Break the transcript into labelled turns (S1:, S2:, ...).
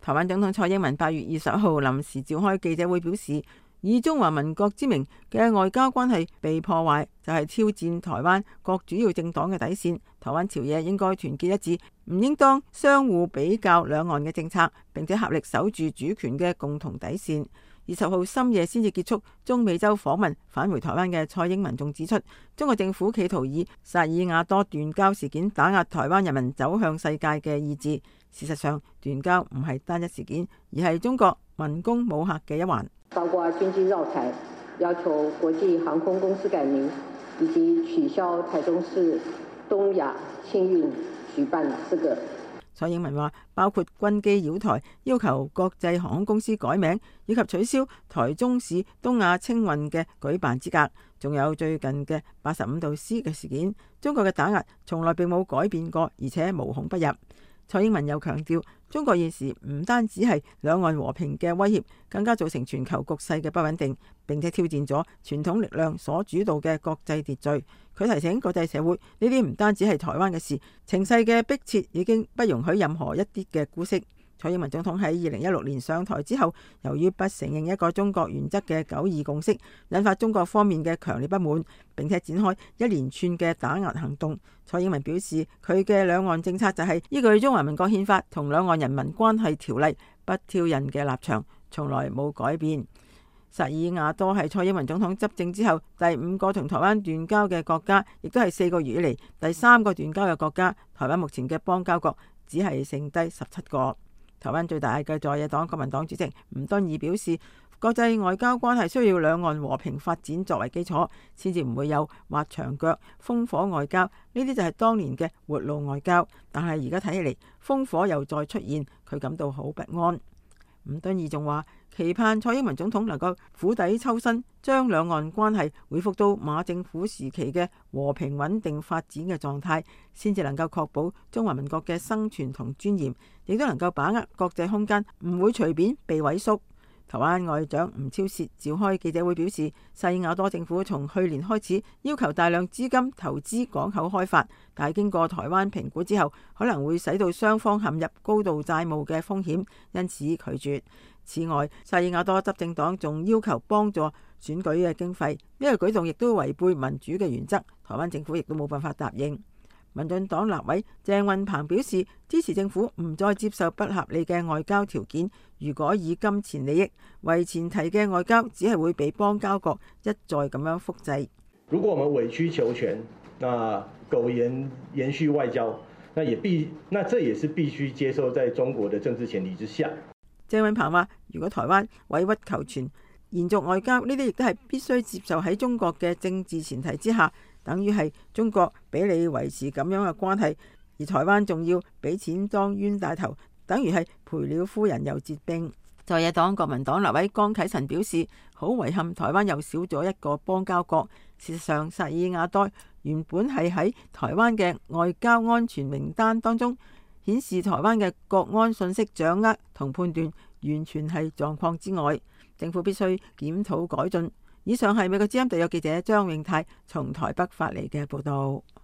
S1: 台灣總統蔡英文8月20號臨時召開記者會表示，以中華民國之名嘅外交關係被破壞，就係挑戰台灣各主要政黨嘅底線。台灣朝野應該團結一致，唔應當相互比較兩岸嘅政策，並且合力守住主權嘅共同底線。20號深夜先至結束中美洲訪問返回台灣嘅蔡英文仲指出，中國政府企圖以薩爾瓦多斷交事件打壓台灣人民走向世界嘅意志。事實上，斷交唔係單一事件，而係中國文攻武嚇嘅一環。
S2: 包括軍機繞台、要求國際航空公司改名，以及取消台中市東亞慶運舉辦資格。
S1: 蔡英文話，包括軍機繞台、要求國際航空公司改名，以及取消台中市東亞青運嘅舉辦資格，仲有最近嘅85度 C 嘅事件，中國嘅打壓從來並冇改變過，而且無孔不入。蔡英文又強調，中國現時唔單止係兩岸和平嘅威脅，更加造成全球局勢嘅不穩定，並且挑戰咗傳統力量所主導嘅國際秩序。佢提醒國際社會，呢啲唔單止係台灣嘅事，情勢嘅迫切已經不容許任何一啲嘅姑息。蔡英文總統喺2016年上台之後，由於不承認一個中國原則嘅9·2共識，引發中國方面嘅強烈不滿，並且展開一連串嘅打壓行動。蔡英文表示，佢嘅兩岸政策就係依據中華民國憲法同兩岸人民關係條例不挑釁嘅立場，從來冇改變。薩爾瓦多係蔡英文總統執政之後第5個同台灣斷交嘅國家，亦都係4個月以嚟第3個斷交嘅國家。台灣目前嘅邦交國只係剩低17個。台灣最大嘅在野黨國民黨主席吳敦義表示，國際外交關係需要兩岸和平發展作為基礎，先至唔會有挖牆腳、烽火外交，呢啲就係當年嘅活路外交。但係而家睇起嚟，烽火又再出現，佢感到好不安。吳敦義仲話，期盼蔡英文總統能夠釜底抽薪，將兩岸關係恢復到馬政府時期嘅和平穩定發展嘅狀態，先至能夠確保中華民國嘅生存同尊嚴，亦都能夠把握國際空間，唔會隨便被萎縮。台灣外長吳釗燮召開記者會表示，薩爾瓦多政府從去年開始要求大量資金投資港口開發，但係經過台灣評估之後，可能會使到雙方陷入高度債務嘅風險，因此拒絕。此外，薩爾瓦多執政黨仲要求幫助選舉嘅經費，呢個舉動亦都違背民主嘅原則，台灣政府亦都冇辦法答應。民進黨立委鄭運鵬表示，支持政府唔再接受不合理嘅外交條件。如果以金錢利益為前提嘅外交，只係會被邦交國一再咁樣複製。
S3: 如果我們委曲求全，那苟延續外交，那這也是必須接受在中國的政治前提之下。
S1: 鄭運鵬話，如果台灣委屈求全，延續外交，呢啲亦都係必須接受喺中國嘅政治前提之下。等於係中國俾你維持咁樣嘅關係，而台灣仲要俾錢當冤大頭，等於係賠了夫人又折兵。在野黨國民黨立委江啟臣表示，好遺憾台灣又少咗一個邦交國。事實上，薩爾瓦多原本係喺台灣嘅外交安全名單當中，顯示台灣嘅國安信息掌握同判斷完全係狀況之外，政府必須檢討改進。以上係美國之音特約記者張永泰從台北發嚟嘅報道。